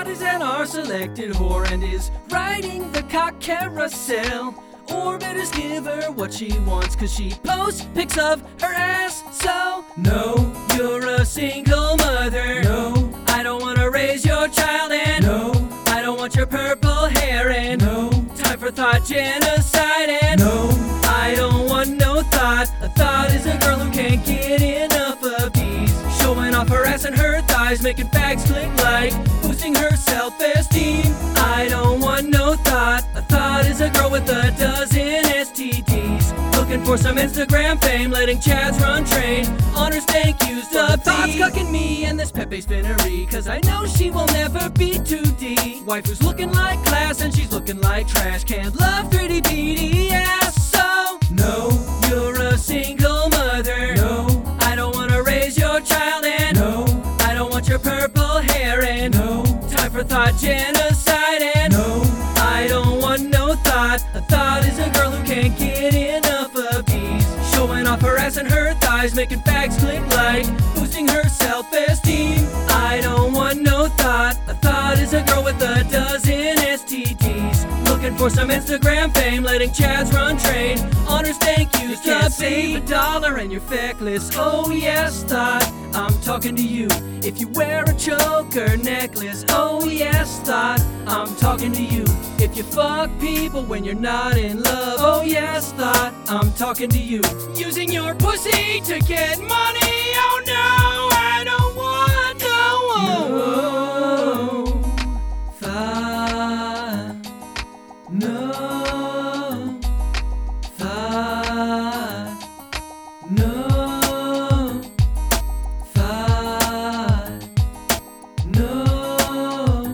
thought is an R-selected whore and is riding the cock carousel. Orbiters give her what she wants cause she posts pics of her ass. So, no, you're a single mother. No, I don't wanna raise your child. And no, I don't want your purple hair. And no, time for thought genocide. And no, I don't want no thought. A thought is a girl who can't get enough of these, showing off her ass and her thighs, making fags click like, boosting her self-esteem. I don't want no thought. A thought is a girl with a dozen STDs, looking for some Instagram fame, letting chads run train on her stank used up. Thoughts cucking me and this Pepe spinnery, cause I know she will never be 2D. Wife who's looking like class and she's looking like trash, can't love 3D BDS. So, no, you're a single mother. No, I don't wanna raise your child. And no, I don't want your purple hair. And no, time for thought genocide. And no, I don't want no thought. A thought is a girl who can't get enough of these, showing off her ass and her thighs, making fags click like, boosting her self-esteem. I don't want no thought. A thought is a girl with a dozen STDs, looking for some Instagram fame, letting chads run train on her stank used up. You can't save $1 and you're feckless. Oh yes, thought, I'm talking to you. If you wear a choker necklace, oh yes, thought, I'm talking to you. If you fuck people when you're not in love, oh yes, thought, I'm talking to you. Using your pussy to get money, oh no, I don't want no thought. No thought. No thought. No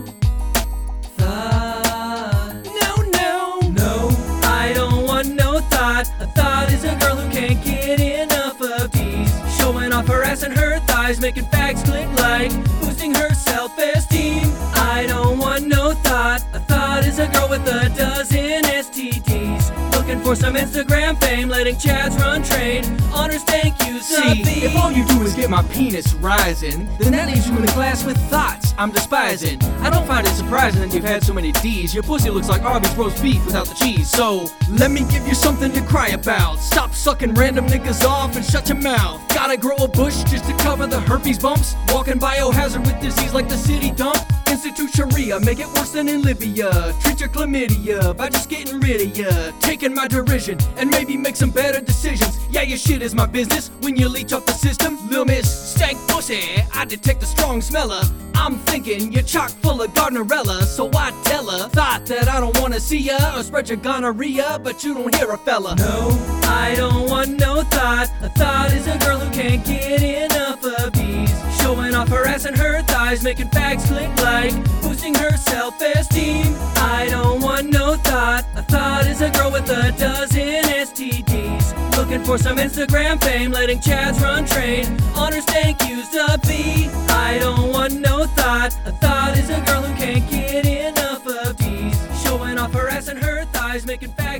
thought. No, I don't want no thought. A thought is a girl who can't get enough of these, showing off her ass and her thighs, making fags click like, boosting her self-esteem. I don't want no thought. A thought is a girl with a dozen STDs, looking for some Instagram fame, letting chads run train on her stank used up. See, if all you do is get my penis rising, then that leaves you in a class with thoughts I'm despising. I don't find it surprising that you've had so many D's. Your pussy looks like Arby's roast beef without the cheese. So, let me give you something to cry about. Stop sucking random niggas off and shut your mouth. Gotta grow a bush just to cover the herpes bumps. Walking biohazard with disease like the city dump. Institute Sharia, make it worse than in Libya. Treat your chlamydia by just getting rid of ya. Taking my derision and maybe make some better decisions. Yeah, your shit is my business when you leech off the system. Lil' miss, stank pussy, I detect a strong smeller. I'm thinking you're chock full of Gardnerella, so I tell her, thought that I don't wanna see ya or spread your gonorrhea, but you don't hear a fella. No, I don't want no thought. A thought is a girl who can't get enough of these, showing off her ass and her thighs, making fags click like, boosting her self-esteem. I don't want no thought. A thought is a girl with a dozen STDs, looking for some Instagram fame, letting chads run train on her stank used up V. I don't want no thought. A thought is a girl who can't get enough of these, showing off her ass and her thighs, making fags